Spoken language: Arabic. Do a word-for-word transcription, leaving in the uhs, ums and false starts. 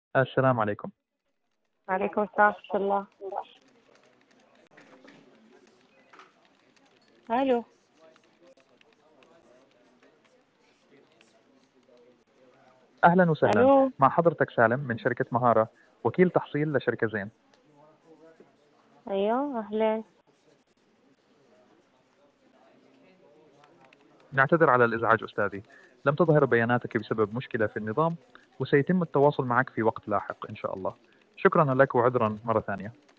السلام عليكم. وعليكم السلام ورحمة الله. ألو. أهلا وسهلا، ألو. مع حضرتك سالم من شركة مهارة، وكيل تحصيل لشركة زين. أيوه أهلين. نعتذر على الإزعاج أستاذي، لم تظهر بياناتك بسبب مشكلة في النظام، وسيتم التواصل معك في وقت لاحق إن شاء الله. شكرا لك وعذرا مرة ثانية.